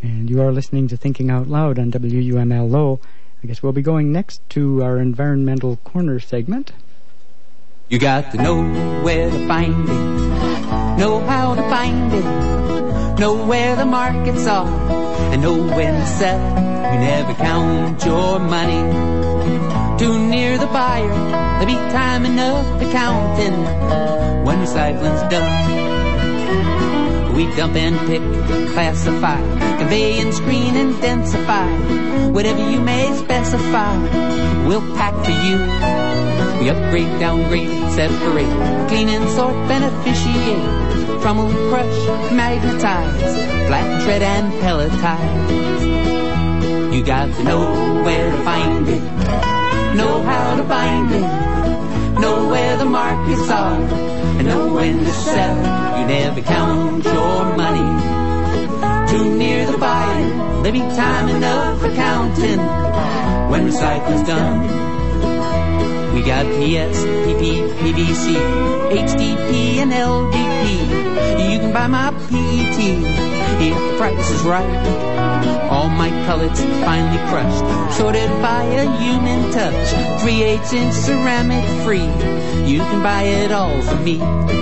And you are listening to Thinking Out Loud on WUML Low. I guess we'll be going next to our Environmental Corner segment. You got to know where to find it, know how to find it, know where the markets are, and know when to sell. You never count your money too near the buyer. There'll be time enough for counting when recycling's done. We dump and pick, classify, convey and screen and densify. Whatever you may specify, we'll pack for you. We upgrade, downgrade, separate, clean and sort, beneficiate, trommel, crush, magnetize, flat, shred and pelletize. You got to know where to find it, know how to bind it, know where the markets are, and know when to sell. You never count your money too near the buyer. There'll be time enough for counting when recycling's done. We got PS, PP, PVC, HDP, and LDP. You can buy my PET if the price is right. All my pellets finely crushed, sorted by a human touch. 3/8-inch ceramic free. You can buy it all from me.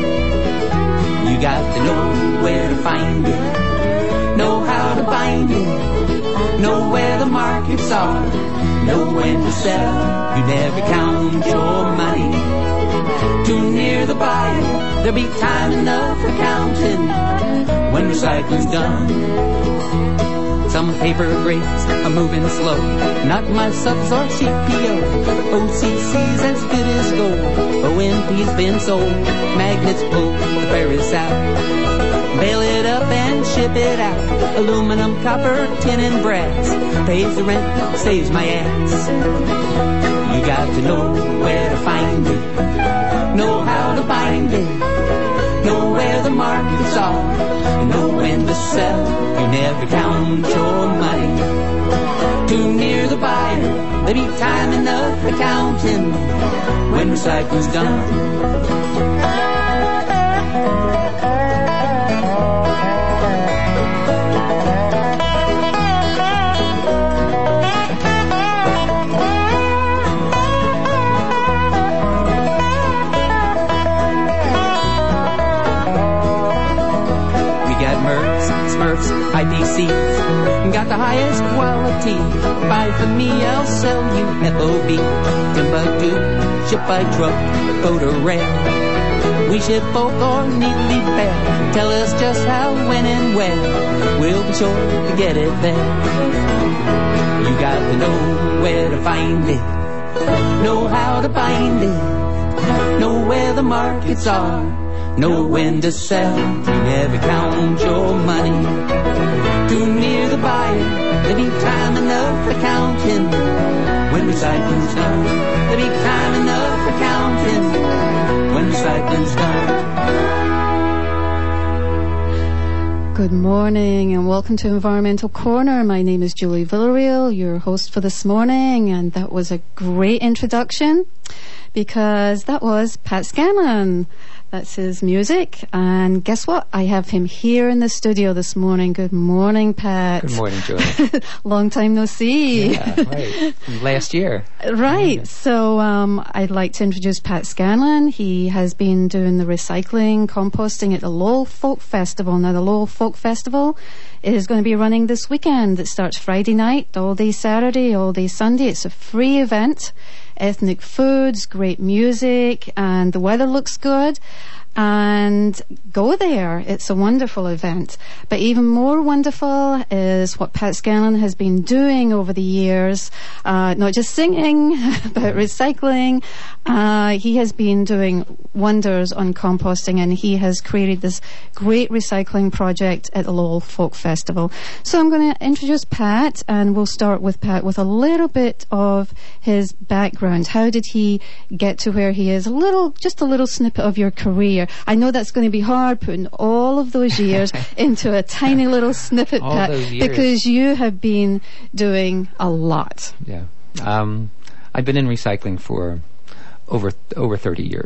You got to know where to find it, know how to bind it, know where the markets are, know when to sell. You never count your money too near the buyer. There'll be time enough for counting when recycling's done. Some paper grades are moving slow, not my subs or CPO. OCC's as good as gold, OMP's been sold. Magnets pull the ferrous out, bail it up and ship it out. Aluminum, copper, tin and brass pays the rent, saves my ass. You got to know where to find it, know how to bind it, know where the markets are, and know when to sell. You never count your money too near the buyer. There'll be time enough for counting when recycling's done. IPCs, got the highest quality. Buy from me, I'll sell you FOB. Timbuktu, ship by truck, boat or rail. We ship both or neatly fair. Tell us just how, when and where. We'll be sure to get it there. You got to know where to find it, know how to bind it, know where the markets are, know when to sell. You never count your money too near the buyer. There'll be time enough for counting when recycling's done. There'll be time enough for counting when recycling's done. Good morning and welcome to Environmental Corner. My name is Julie Villarreal, your host for this morning, and that was a great introduction because that was Pat Scanlon. That's his music. And guess what? I have him here in the studio this morning. Good morning, Pat. Good morning, Julie. Long time no see. Yeah, right. Last year. Right. Yeah. So I'd like to introduce Pat Scanlon. He has been doing the recycling, composting at the Lowell Folk Festival. Now, the Lowell Folk Festival is going to be running this weekend. It starts Friday night, all day Saturday, all day Sunday. It's a free event. Ethnic foods, great music, and the weather looks good. And go there. It's a wonderful event. But even more wonderful is what Pat Scanlon has been doing over the years. Not just singing, but recycling. He has been doing wonders on composting, and he has created this great recycling project at the Lowell Folk Festival. So I'm going to introduce Pat, and we'll start with Pat with a little bit of his background. How did he get to where he is? Just a little snippet of your career. I know that's going to be hard, putting all of those years into a tiny little snippet, Pat, because you have been doing a lot. Yeah. I've been in recycling for over 30 years.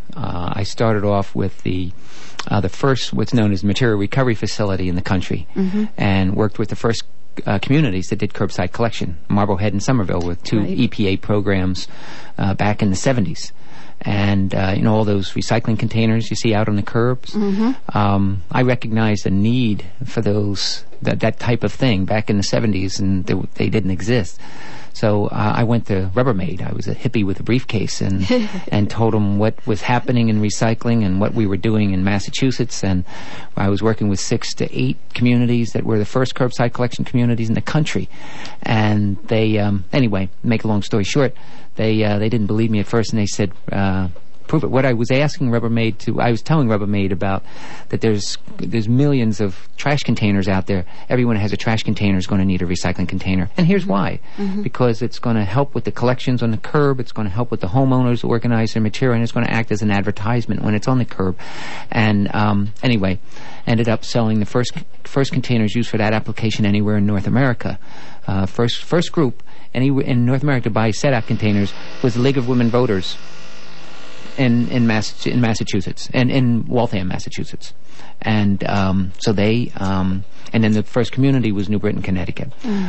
I started off with the first, what's known as material recovery facility in the country, and worked with the first communities that did curbside collection, Marblehead and Somerville, with 2 EPA programs back in the 70s. And, all those recycling containers you see out on the curbs. I recognized a need for that type of thing back in the 70s, and they didn't exist. So I went to Rubbermaid. I was a hippie with a briefcase and told them what was happening in recycling and what we were doing in Massachusetts. And I was working with 6 to 8 communities that were the first curbside collection communities in the country. And they, anyway, make a long story short, they didn't believe me at first, and they said, prove it. What I was asking Rubbermaid I was telling Rubbermaid about that there's millions of trash containers out there. Everyone who has a trash container is going to need a recycling container. And here's why. Because it's going to help with the collections on the curb, it's going to help with the homeowners organize their material, and it's going to act as an advertisement when it's on the curb. And anyway, ended up selling the first containers used for that application anywhere in North America. First group in North America to buy set-out containers was the League of Women Voters in Massachusetts, and in Waltham, Massachusetts. And so they and then the first community was New Britain, Connecticut.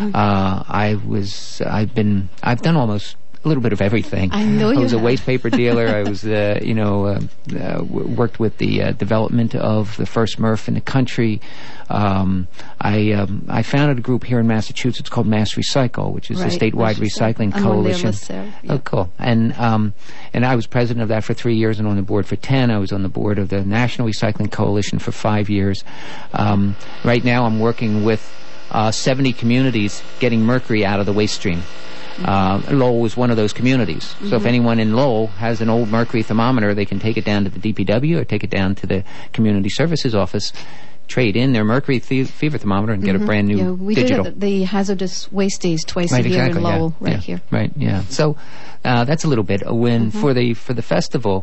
I've done almost a little bit of everything. I know you I was a have. waste paper dealer. I was worked with the development of the first MRF in the country. I founded a group here in Massachusetts called Mass Recycle, which is a statewide recycling coalition. Oh, cool. And I was president of that for 3 years and on the board for 10. I was on the board of the National Recycling Coalition for 5 years. Right now I'm working with 70 communities getting mercury out of the waste stream. Lowell was one of those communities. So if anyone in Lowell has an old mercury thermometer, they can take it down to the DPW or take it down to the Community Services Office, trade in their mercury fever thermometer, and get a brand new we digital. do the hazardous waste days twice a year in Lowell, here. Right, yeah. So that's a little bit. When for the festival,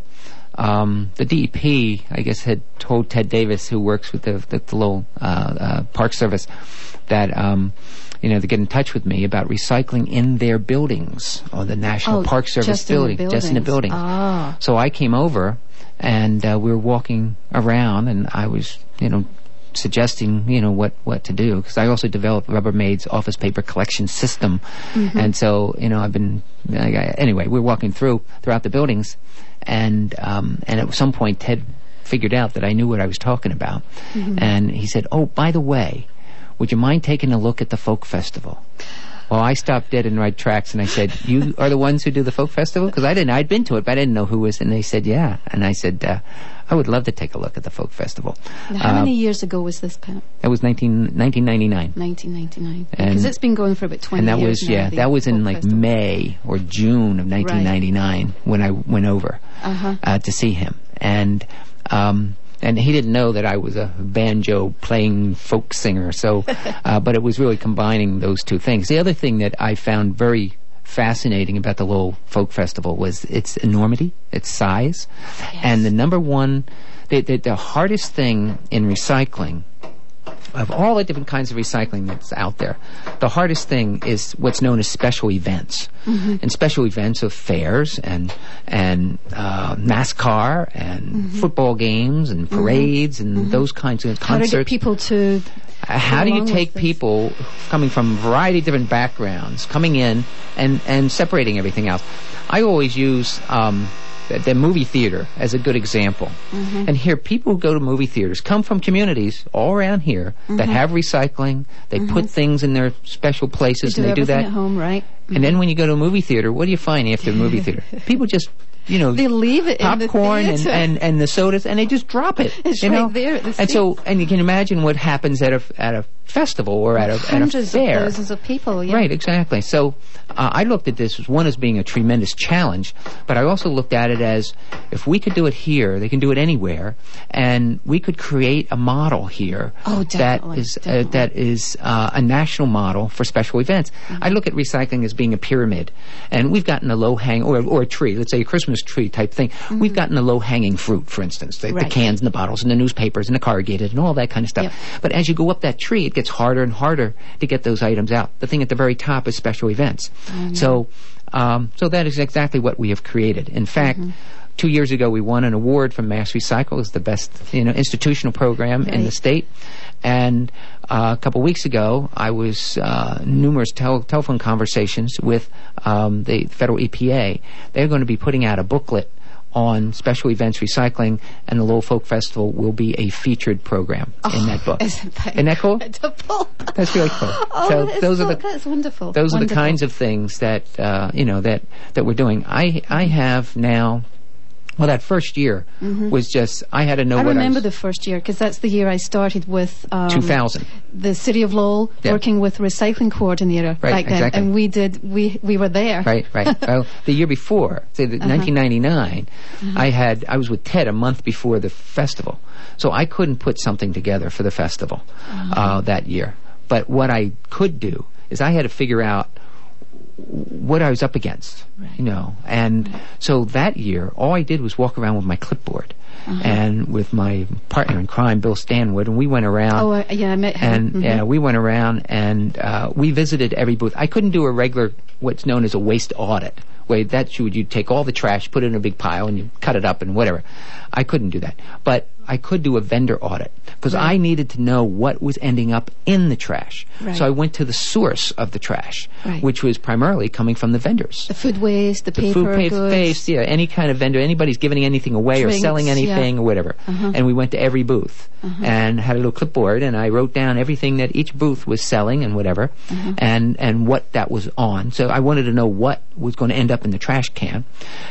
the DEP, I guess, had told Ted Davis, who works with the Lowell Park Service, that to get in touch with me about recycling in their buildings, or the National Park Service building, just in the building. So I came over, and we were walking around, and I was, suggesting, what to do, because I also developed Rubbermaid's office paper collection system, and so, I've been, anyway, we're walking throughout the buildings, and at some point Ted figured out that I knew what I was talking about, and he said, "Oh, by the way, would you mind taking a look at the folk festival?" Well, I stopped dead in my tracks, and I said, "You are the ones who do the folk festival?" Because I'd been to it, but I didn't know who was. And they said, "Yeah." And I said, "I would love to take a look at the folk festival." Now, how many years ago was this, Pat? That was 1999. 1999. Because it's been going for about 20 years. And that was now, that was in folk festival. May or June of 1999 when I went over to see him, and he didn't know that I was a banjo-playing folk singer, so, but it was really combining those two things. The other thing that I found very fascinating about the Lowell Folk Festival was its enormity, its size, and the number one, the hardest thing in recycling, of all the different kinds of recycling that's out there, the hardest thing is what's known as special events. And special events of fairs and NASCAR and football games and parades and those kinds of concerts. How to get people to... How do you take people coming from a variety of different backgrounds, coming in and separating everything else? I always use the movie theater as a good example. And here, people who go to movie theaters come from communities all around here that have recycling. They put things in their special places, and they do that at home, right? And then when you go to a movie theater, what do you find after a movie theater? People just, they leave it popcorn in the theater. and the sodas, and they just drop it. It's right there at the seat. And you can imagine what happens at a festival or at a fair. Hundreds of thousands of people, Right, exactly. So I looked at this as being a tremendous challenge, but I also looked at it as, if we could do it here, they can do it anywhere, and we could create a model here that is a national model for special events. I look at recycling as being a pyramid, and we've gotten a low-hanging, or a tree, let's say a Christmas tree type thing. We've gotten a low-hanging fruit, for instance, the cans and the bottles and the newspapers and the corrugated and all that kind of stuff. But as you go up that tree, it gets harder and harder to get those items out. The thing at the very top is special events. So that is exactly what we have created. In fact, 2 years ago, we won an award from Mass Recycle as the best, institutional program in the state. And a couple weeks ago, I was numerous telephone conversations with the federal EPA. They're going to be putting out a booklet on special events recycling, and the Lowell Folk Festival will be a featured program in that book. Isn't that cool? That's really cool. So that's wonderful. Those are the kinds of things that that we're doing. I have now. Well, that first year was just, I had to know what I remember the first year, because that's the year I started with 2000. The City of Lowell, working with recycling coordinator back then. Exactly. And we were there. Right. Well, the year before, say 1999, I was with Ted a month before the festival. So I couldn't put something together for the festival that year. But what I could do is I had to figure out what I was up against, and so that year, all I did was walk around with my clipboard, and with my partner in crime, Bill Stanwood, and we went around. Oh, I met him. And we went around and we visited every booth. I couldn't do a regular, what's known as a waste audit, where you'd take all the trash, put it in a big pile, and you cut it up and whatever. I couldn't do that, but I could do a vendor audit, because I needed to know what was ending up in the trash. Right. So I went to the source of the trash, which was primarily coming from the vendors. The food waste, the paper goods. Any kind of vendor, anybody's giving anything away, drinks, or selling anything or whatever. And we went to every booth and had a little clipboard, and I wrote down everything that each booth was selling and whatever, and what that was on. So I wanted to know what was going to end up in the trash can.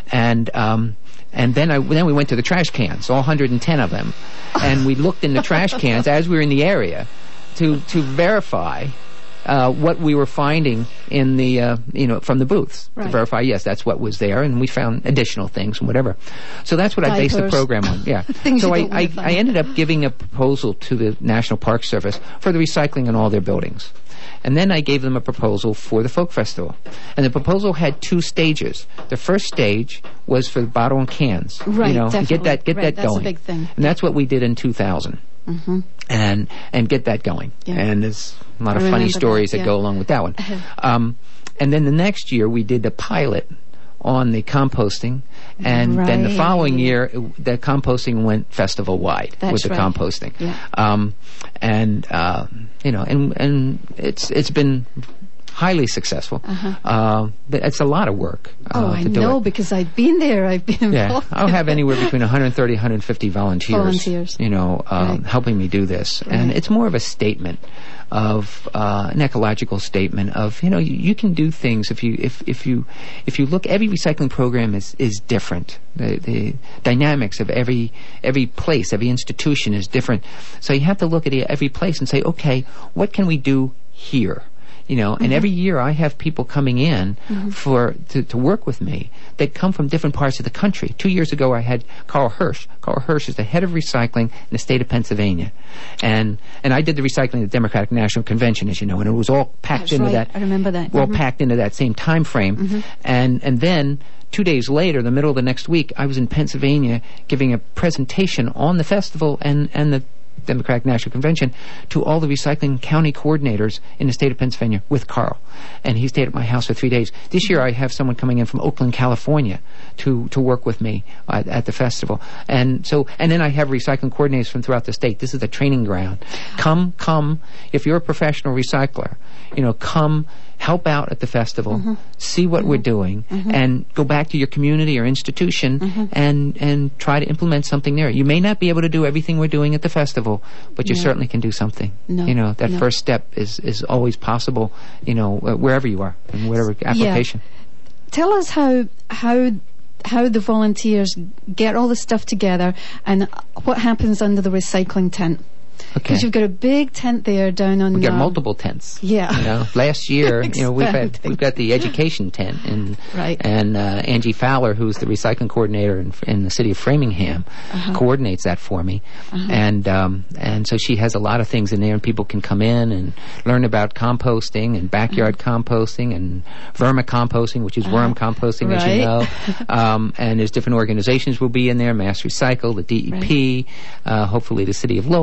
And then we went to the trash cans, all 110 of them, and we looked in the trash cans as we were in the area to verify what we were finding in the from the booths, to verify yes, that's what was there, and we found additional things and whatever. So that's what I based the program on. Yeah. So I ended up giving a proposal to the National Park Service for the recycling in all their buildings. And then I gave them a proposal for the Folk Festival. And the proposal had 2 stages. The first stage was for the bottle and cans. Right, definitely. Get that going. That's a big thing. And that's what we did in 2000. And get that going. Yeah. And there's a lot of funny stories that go along with that one. And then the next year we did the pilot on the composting, and then the following year the composting went festival wide with the composting. And it's been highly successful. But it's a lot of work. I know, because I've been there. I've been involved. I'll have anywhere between 130, 150 volunteers. Helping me do this, and it's more of a statement of an ecological statement of you can do things if you look. Every recycling program is different. The dynamics of every place, every institution is different. So you have to look at every place and say, okay, what can we do here? And every year I have people coming in to work with me that come from different parts of the country. 2 years ago I had Carl Hirsch. Carl Hirsch is the head of recycling in the state of Pennsylvania. And I did the recycling at the Democratic National Convention, as you know, and it was all packed into that. I remember that. All packed into that same time frame. And then 2 days later, the middle of the next week, I was in Pennsylvania giving a presentation on the festival and the Democratic National Convention to all the recycling county coordinators in the state of Pennsylvania with Carl. And he stayed at my house for 3 days. This year I have someone coming in from Oakland, California to work with me at the festival. And then I have recycling coordinators from throughout the state. This is a training ground. Come, if you're a professional recycler, come help out at the festival, see what we're doing, and go back to your community or institution and try to implement something there. You may not be able to do everything we're doing at the festival, but you certainly can do something. That first step is always possible, wherever you are, in whatever application. Tell us how the volunteers get all the stuff together and what happens under the recycling tent. Because you've got a big tent there down on. We've got multiple tents. Yeah. Last year, we've got the education tent, and Angie Fowler, who's the recycling coordinator in the city of Framingham, coordinates that for me, and so she has a lot of things in there, and people can come in and learn about composting and backyard composting and vermicomposting, which is worm composting, as you know. And there's different organizations will be in there: Mass Recycle, the DEP, hopefully the City of Lowell.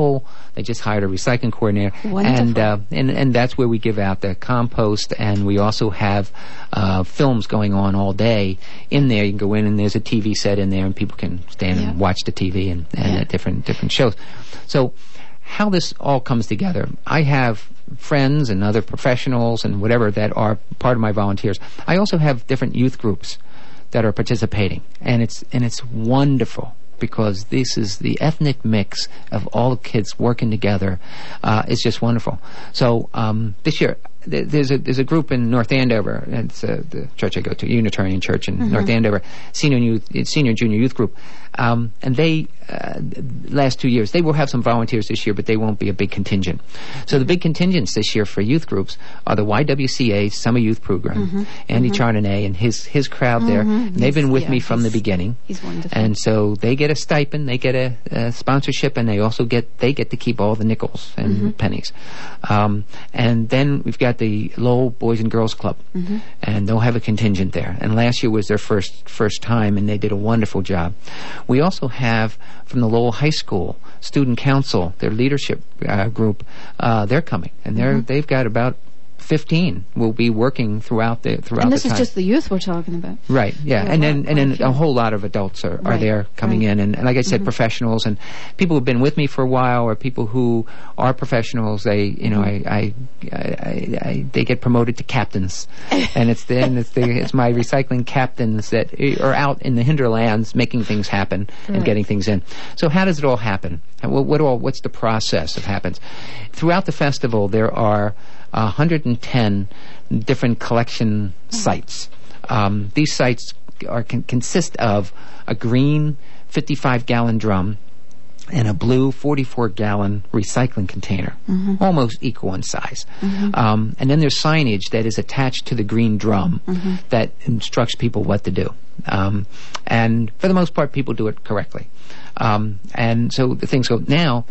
They just hired a recycling coordinator. Wonderful. And that's where we give out the compost, and we also have films going on all day in there. You can go in, and there's a TV set in there, and people can stand and watch the TV and different shows. So how this all comes together, I have friends and other professionals and whatever that are part of my volunteers. I also have different youth groups that are participating, and it's wonderful, because this is the ethnic mix of all the kids working together. It's just wonderful. So this year, there's a group in North Andover. It's the church I go to, Unitarian Church in North Andover, senior junior youth group. And they, last 2 years, they will have some volunteers this year, but they won't be a big contingent. So the big contingents this year for youth groups are the YWCA Summer Youth Program, Andy Chardonnay and his crowd there. And they've been with me from the beginning. He's wonderful. And so they get a stipend, they get a sponsorship, and they also get to keep all the nickels and pennies. And then we've got the Lowell Boys and Girls Club, and they'll have a contingent there. And last year was their first time, and they did a wonderful job. We also have from the Lowell High School Student Council, their leadership group. They're coming, and they've got about 15 will be working throughout the time. And this is just the youth we're talking about. Right, yeah. And then a whole lot of adults are there coming in. And like I said, professionals and people who've been with me for a while, or people who are professionals. They, they get promoted to captains. And it's my recycling captains that are out in the hinterlands making things happen and getting things in. So how does it all happen? What's the process that happens? Throughout the festival, there are 110 different collection sites. These sites consist of a green 55-gallon drum and a blue 44-gallon recycling container, almost equal in size. And then there's signage that is attached to the green drum that instructs people what to do. And for the most part, people do it correctly. And so the things go now.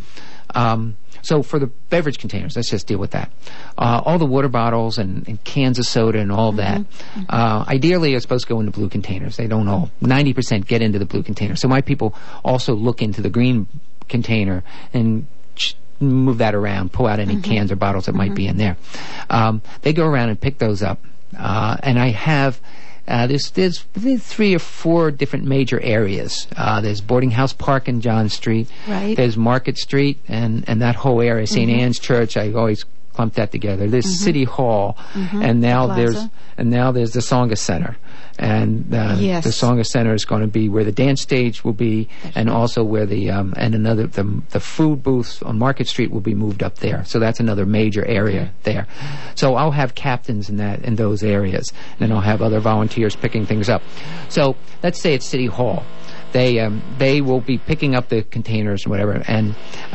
So for the beverage containers, let's just deal with that. All the water bottles and cans of soda and all that, ideally are supposed to go into blue containers. They don't all. 90% get into the blue container. So my people also look into the green container and move that around, pull out any cans or bottles that might be in there. They go around and pick those up. And I have... There's 3 or 4 different major areas. There's Boarding House Park in John Street. Right. There's Market Street and that whole area. St. Anne's Church. I always clump that together. There's City Hall, and now there's the Tsonga Center. And the Tsonga Center is going to be where the dance stage will be, and also where the food booths on Market Street will be moved up there. So that's another major area there. So I'll have captains in those areas, and then I'll have other volunteers picking things up. So let's say it's City Hall. They will be picking up the containers and whatever, and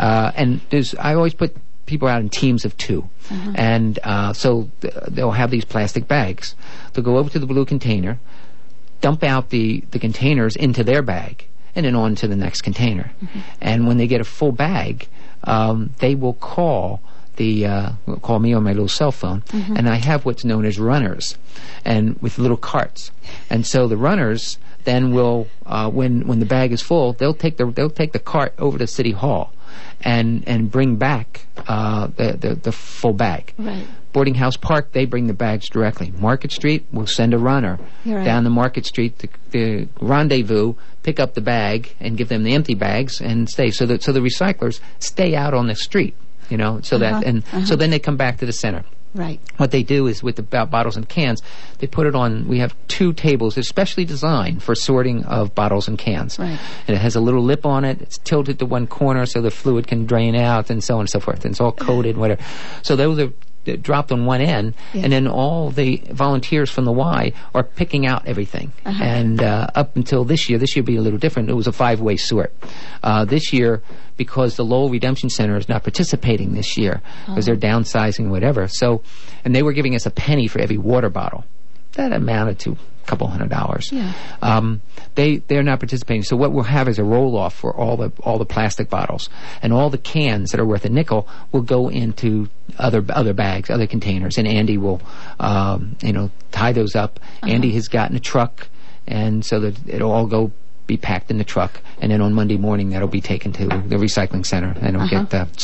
I always put people out in teams of 2, and so they'll have these plastic bags. They'll go over to the blue container, dump out the containers into their bag, and then on to the next container. And when they get a full bag, they will call me on my little cell phone, and I have what's known as runners, and with little carts. And so the runners then will, when the bag is full, they'll take the cart over to City Hall, and bring back the full bag. Right. Boarding House Park, they bring the bags directly. Market Street will send a runner down the Market Street to the rendezvous, pick up the bag, and give them the empty bags and stay. So the recyclers stay out on the street, so that so then they come back to the center. Right. What they do is with the bottles and cans, they put it on. We have 2 tables especially designed for sorting of bottles and cans. Right. And it has a little lip on it. It's tilted to one corner so the fluid can drain out, and so on and so forth. And it's all coated, whatever. So those are dropped on one end, and then all the volunteers from the Y are picking out everything. And up until this year will be a little different. It was a 5-way sort. This year, because the Lowell Redemption Center is not participating this year, because they're downsizing, whatever. So, and they were giving us a penny for every water bottle. That amounted to a couple $100. Yeah. They're not participating. So what we'll have is a roll-off for all the plastic bottles, and all the cans that are worth a nickel will go into other bags, other containers, and Andy will tie those up. Andy has gotten a truck, and so that it'll all go be packed in the truck, and then on Monday morning that'll be taken to the recycling center, and it'll get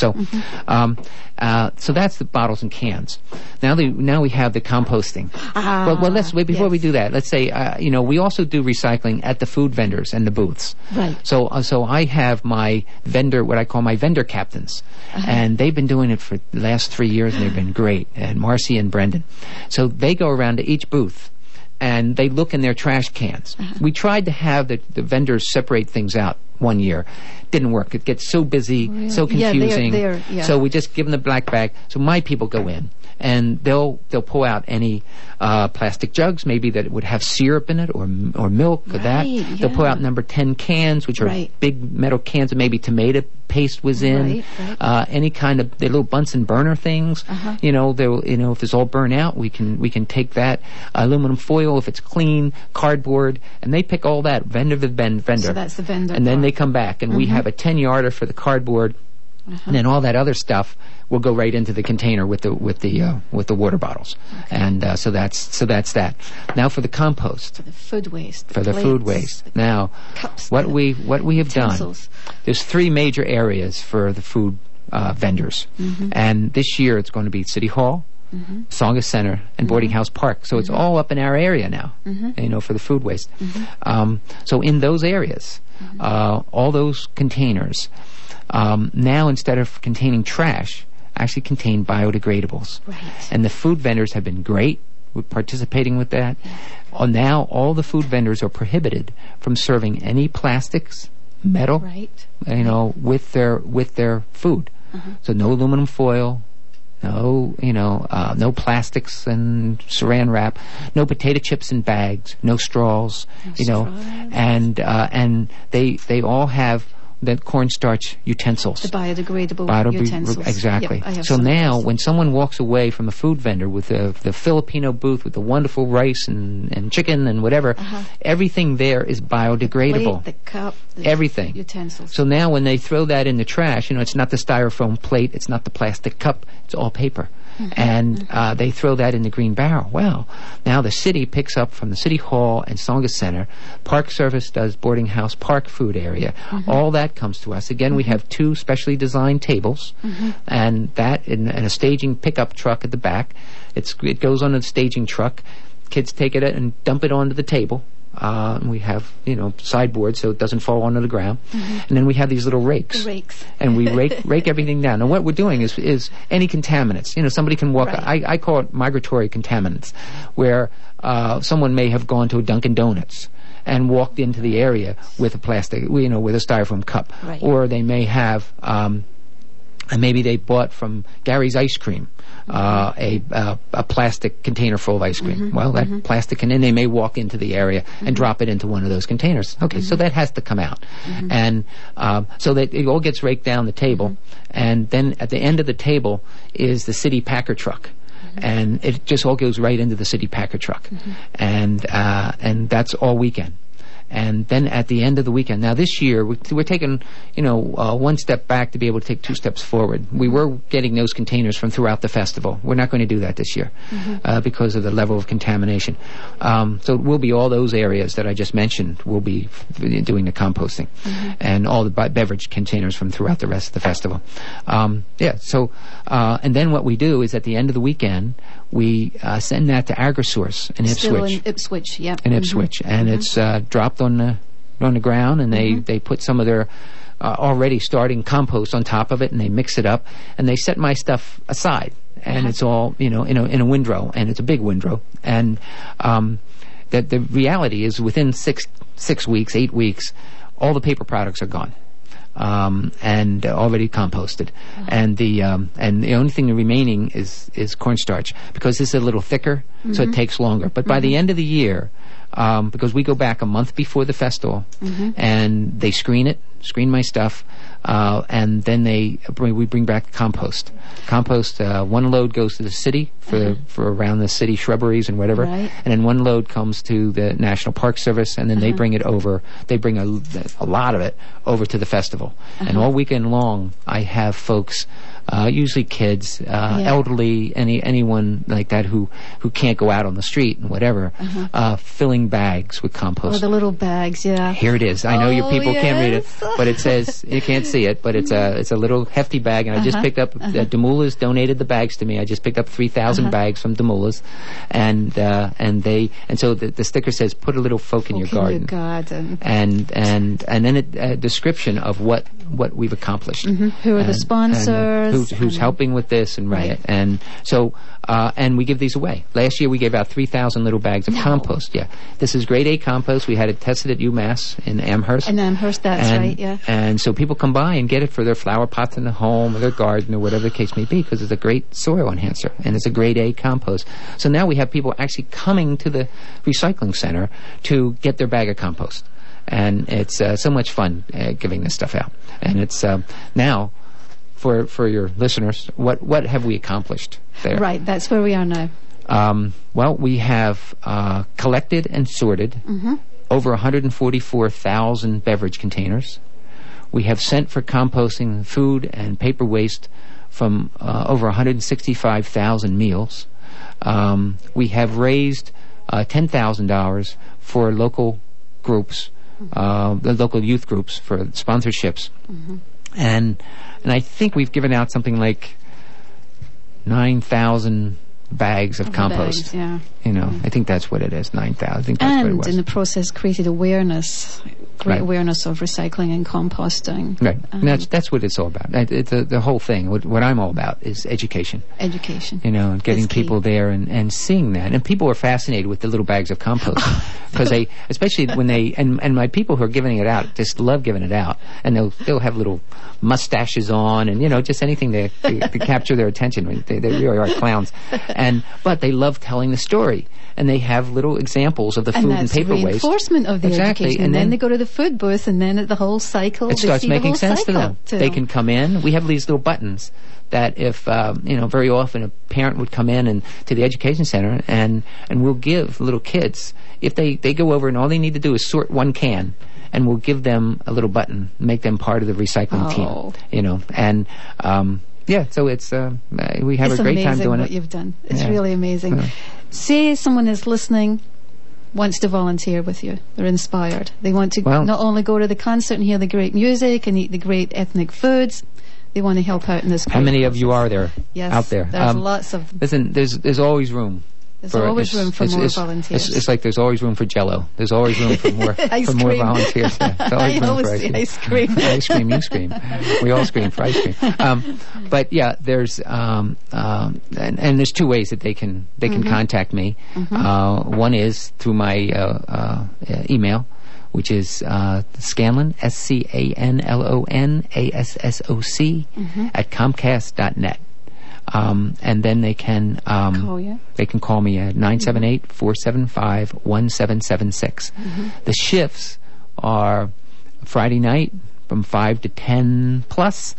so that's the bottles and cans. Now we have the composting. Well, let's wait before we do that. Let's say we also do recycling at the food vendors and the booths. Right. So I have my vendor, what I call my vendor captains, and they've been doing it for the last 3 years, and they've been great. And Marcy and Brendan, so they go around to each booth, and they look in their trash cans. We tried to have the vendors separate things out one year. Didn't work. It gets so busy, so confusing. So we just give them the black bag. So my people go in, and they'll pull out any plastic jugs, maybe that would have syrup in it, or milk, or that. They'll pull out number 10 cans, which are big metal cans, and maybe tomato paste was in. Any kind of the little Bunsen burner things. If it's all burnt out, we can take that. Aluminum foil, if it's clean, cardboard, and they pick all that vendor to vendor. So that's the vendor. And then they come back, and we have a 10-yarder for the cardboard, and then all that other stuff will go right into the container with the water bottles. And so that's that. Now for the compost. For the food waste. For the food waste. Now, cups, what we have done. There's 3 major areas for the food vendors, and this year it's going to be City Hall, Tsongas Center, and Boarding House Park. So it's all up in our area now, for the food waste. So in those areas, all those containers, now instead of containing trash, actually contain biodegradables. Right. And the food vendors have been great with participating with that. Now all the food vendors are prohibited from serving any plastics, metal, with their food. So no aluminum foil, no plastics and saran wrap, no potato chips in bags, no straws, and they all have the cornstarch utensils. The biodegradable utensils. Exactly. Yep, so now, when someone walks away from a food vendor with the Filipino booth with the wonderful rice and chicken and whatever, everything there is biodegradable. The plate, the cup, everything. Utensils. So now when they throw that in the trash, it's not the styrofoam plate, it's not the plastic cup, it's all paper. And they throw that in the green barrel. Well, now the city picks up from the City Hall and Tsongas Center. Park Service does Boarding House Park food area. All that comes to us. Again, we have 2 specially designed tables, and that in a staging pickup truck at the back. It goes on a staging truck. Kids take it and dump it onto the table. And we have, sideboards so it doesn't fall onto the ground. And then we have these little rakes. And we rake everything down. And what we're doing is any contaminants. Somebody can walk. I call it migratory contaminants, where someone may have gone to a Dunkin' Donuts and walked into the area with a plastic, with a styrofoam cup. Or they may have, and maybe they bought from Gary's Ice Cream a plastic container full of ice cream. Well, that plastic, and then they may walk into the area and drop it into one of those containers. Okay, so that has to come out. And so that it all gets raked down the table, and then at the end of the table is the city packer truck. And it just all goes right into the city packer truck. And that's all weekend. And then at the end of the weekend, now this year we're taking, one step back to be able to take 2 steps forward. We were getting those containers from throughout the festival. We're not going to do that this year because of the level of contamination. So it will be all those areas that I just mentioned. We'll be doing the composting, and all the beverage containers from throughout the rest of the festival. So and then what we do is at the end of the weekend, we send that to AgriSource in Ipswich. Still in Ipswich, yeah. In Ipswich, and it's dropped on the ground, and they put some of their already starting compost on top of it, and they mix it up, and they set my stuff aside, and it's all in a windrow, and it's a big windrow, and that the reality is within 6 weeks, 8 weeks, all the paper products are gone. And already composted, and the only thing remaining is cornstarch, because this is a little thicker, so it takes longer. But by the end of the year, because we go back a month before the festival, and they screen my stuff, and then we bring back compost. One load goes to the city for around the city shrubberies and whatever, and then one load comes to the National Park Service, and then they bring it over. They bring a lot of it over to the festival, and all weekend long I have folks usually kids, elderly, anyone like that who can't go out on the street and whatever, filling bags with compost. Oh, the little bags, yeah. Here it is. I know you people can't read it, but it says, you can't see it, but it's a little hefty bag, and I just picked up, Demoulas donated the bags to me. I just picked up 3,000 bags from Demoulas, and so the sticker says, put a little folk in your garden. And then a description of what we've accomplished. Who are the sponsors? Who's helping with this, and and so and we give these away. Last year we gave out 3,000 little bags of compost. Yeah, this is grade A compost. We had it tested at UMass in Amherst. In Amherst, that's right. Yeah. And so people come by and get it for their flower pots in the home or their garden or whatever the case may be, because it's a great soil enhancer and it's a grade A compost. So now we have people actually coming to the recycling center to get their bag of compost. And it's so much fun giving this stuff out. And it's now, for your listeners, what have we accomplished there? Right, that's where we are now. Well, we have collected and sorted over 144,000 beverage containers. We have sent for composting food and paper waste from over 165,000 meals. We have raised $10,000 for local groups, the local youth groups, for sponsorships. And I think we've given out something like 9,000 bags of compost. Bags, I think that's what it is, 9,000. I think that's what it was. And in the process created awareness, awareness of recycling and composting. Right. And that's what it's all about. The whole thing, what I'm all about is education. Education. And getting people there and seeing that. And people are fascinated with the little bags of compost. Because especially when and my people who are giving it out just love giving it out. And they'll have little mustaches on and, just anything to capture their attention. They really are clowns. But they love telling the story. And they have little examples of the food and paper waste. Reinforcement of the education. And then they go to the food booth, and then the whole cycle. It starts making sense to them. They can come in. We have these little buttons that if, very often a parent would come in and to the education center, and we'll give little kids, if they go over and all they need to do is sort one can, and we'll give them a little button, make them part of the recycling team, and so it's we have a great time doing it. What you've done. It's really amazing. Yeah. Say someone is listening, wants to volunteer with you. They're inspired. They want to not only go to the concert and hear the great music and eat the great ethnic foods. They want to help out in this. How many of you are there out there? There's lots of. Listen, there's always room. There's always room for more volunteers. It's like there's always room for Jell-O. There's always room for more more volunteers. Yeah. I always say ice cream. Ice cream, you scream. We all scream for ice cream. But yeah, there's and there's two ways that they can contact me. One is through my email, which is Scanlon, SCANLON ASSOC at Comcast.net. And then they can call you. They can call me at 978-475-1776. The shifts are Friday night from 5 to 10 plus.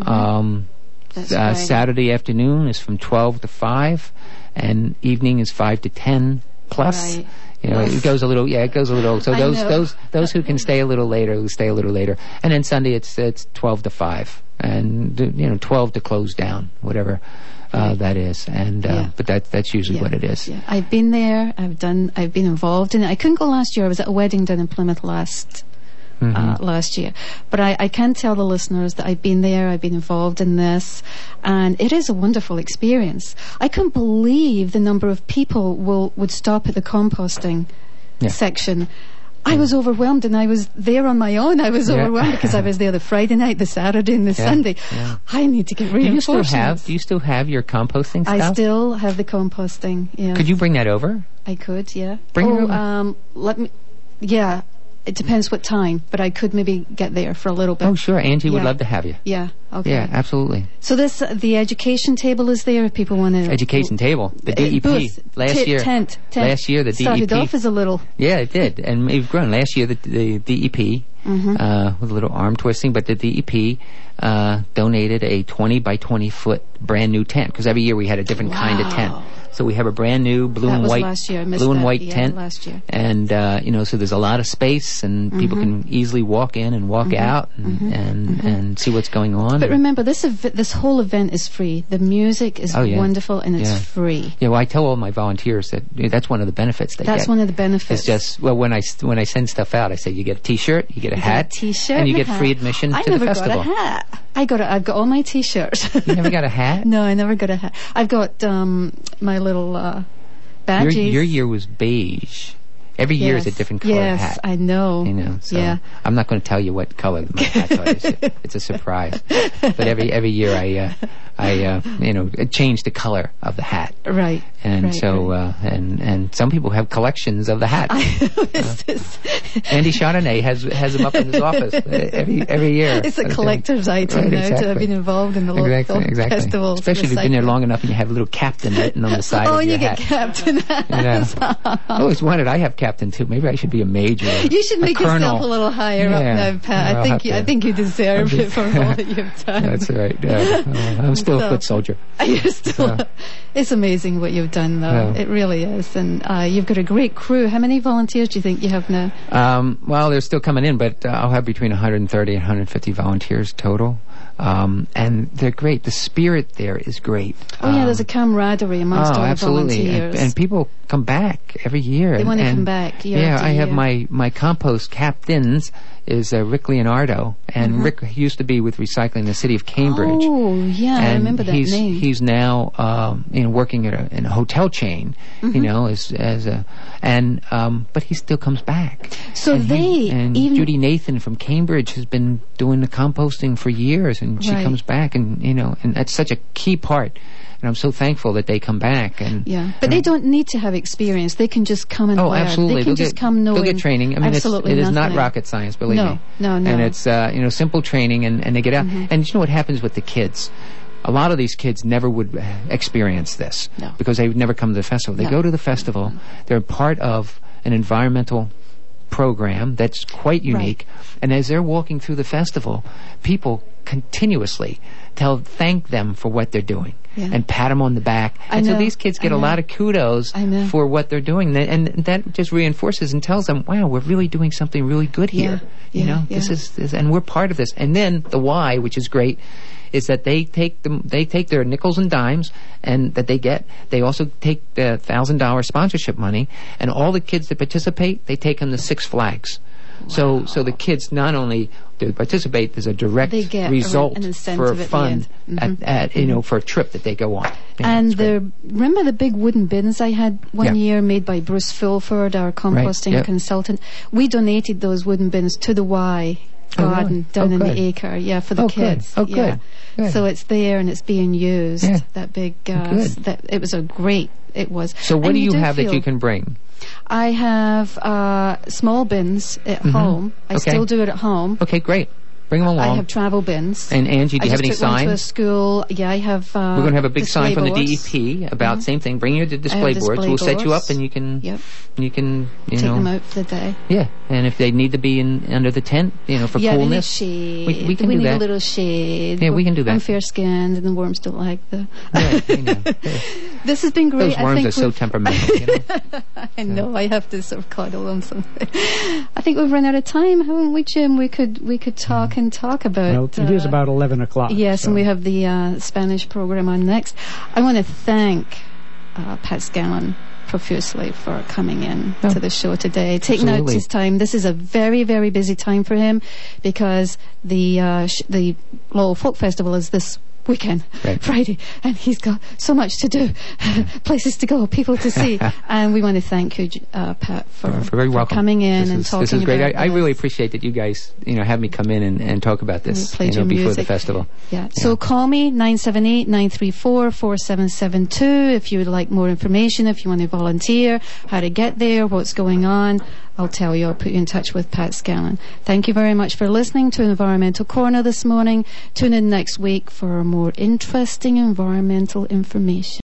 Saturday afternoon is from 12 to 5, and evening is 5 to 10 plus. Right. It goes a little. Yeah, it goes a little. So those who can stay a little later, will stay a little later. And then Sunday it's 12 to 5, and 12 to close down, whatever that is. And but that's usually what it is. Yeah. I've been there. I've been involved in it. I couldn't go last year. I was at a wedding down in Plymouth last year. But I can tell the listeners that I've been there, I've been involved in this, and it is a wonderful experience. I couldn't believe the number of people would stop at the composting section. I was overwhelmed, and I was there on my own. I was overwhelmed because I was there the Friday night, the Saturday, and the Sunday. Yeah. I need to get reinforcements. Do you still have your composting stuff? I still have the composting, yes. Could you bring that over? I could, yeah. Bring it over? Yeah. It depends what time, but I could maybe get there for a little bit. Oh, sure. Angie would love to have you. Yeah, okay. Yeah, absolutely. So the education table is there if people want to... Education table. The DEP. Booth, last year, the started DEP... off as a little... Yeah, it did. And we've grown. Last year, the DEP, with a little arm twisting, but the DEP donated a 20 by 20 foot brand new tent, because every year we had a different kind of tent. So we have a brand new blue and white, tent, last year. And so there's a lot of space, and people can easily walk in and walk out and see what's going on. But remember, this whole event is free. The music is wonderful, and it's free. Yeah, well, I tell all my volunteers that that's one of the benefits they get. That's one of the benefits. It's just when I send stuff out, I say you get a T-shirt, you get a hat, and you get free admission to the festival. I never got a hat. I've got all my T-shirts. You never got a hat? No, I never got a hat. I've got my little badges. Your year was beige. Every year is a different color hat. Yes, I know. So I'm not going to tell you what color my hats are. It's a surprise. But every year I change the color of the hat. Right. And and some people have collections of the hats. Andy Chardonnay has them up in his office every year. It's a collector's item now to have been involved in the local festival. Especially if you've been there long enough and you have a little captain written on the side of your hat. Oh, you get captain. I always wanted. I have captain too. Maybe I should be a major. You should make yourself a little higher up now, Pat. I think you deserve it for all that you've done. That's right. I'm still a foot soldier. You're still. It's amazing what you've done, though. It really is, and you've got a great crew. How many volunteers do you think you have now? Well, they're still coming in, but I'll have between 130 and 150 volunteers total. And they're great. The spirit there is great. There's a camaraderie amongst all the volunteers. And people come back every year. They want to come back. I have my compost captains is Rick Leonardo, and Rick used to be with Recycling in the City of Cambridge. Oh, yeah, I remember that name. He's now working in a hotel chain, but he still comes back. So and Judy Nathan from Cambridge has been doing the composting for years, and she comes back, and that's such a key part. And I'm so thankful that they come back. But they don't need to have experience. They can just come and learn. Absolutely. They can just come knowing. They'll get training. I mean, it is not rocket science, believe me. No. And it's simple training, and they get out. And you know what happens with the kids? A lot of these kids never would experience this because they would never come to the festival. They go to the festival. They're part of an environmental program that's quite unique. And as they're walking through the festival, people continuously thank them for what they're doing and pat them on the back. So these kids get a lot of kudos for what they're doing, and that just reinforces and tells them, wow, we're really doing something really good here. This is, and we're part of this. And then the why, which is great, is that they take their nickels and dimes and that they get. They also take the $1,000 sponsorship money, and all the kids that participate, they take them to Six Flags. Wow. So the kids not only do participate, there's a direct result for a fund for a trip that they go on. And remember the big wooden bins I had one year made by Bruce Fulford, our composting consultant? We donated those wooden bins to the Y garden down in the acre, for the kids. Good. Oh, good. Good. So it's there and it's being used. Yeah. That big. It was It was. So what do you have that you can bring? I have small bins at home. I still do it at home. Okay, great. Bring them along. I have travel bins. And Angie, do you have any signs? I just took one to a school. Yeah, I have. We're going to have a big sign from the DEP about same thing. Bring your display boards. We'll set you up, and you can. Yep. You can. Take them out for the day. Yeah, and if they need to be under the tent, for coolness, shade. We can do that. We need a little shade. Yeah, we can do that. I'm fair-skinned, and the worms don't like the. Yeah. This has been great. Those worms are so temperamental. I know. I have to sort of cuddle them something. I think we've run out of time, haven't we, Jim? We could talk and talk about. Well, it is about 11 o'clock. Yes, and we have the Spanish program on next. I want to thank Pat Scanlon profusely for coming in to the show today, taking out his time. This is a very, very busy time for him because the Lowell Folk Festival is this weekend, Friday, and he's got so much to do, places to go, people to see, and we want to thank you, Pat, for coming in and talking. This is great. About I really appreciate that you guys, have me come in and talk about this, before the festival. So call me 978-934-4772 if you would like more information, if you want to volunteer, how to get there, what's going on. I'll tell you. I'll put you in touch with Pat Scanlon. Thank you very much for listening to Environmental Corner this morning. Tune in next week for more interesting environmental information.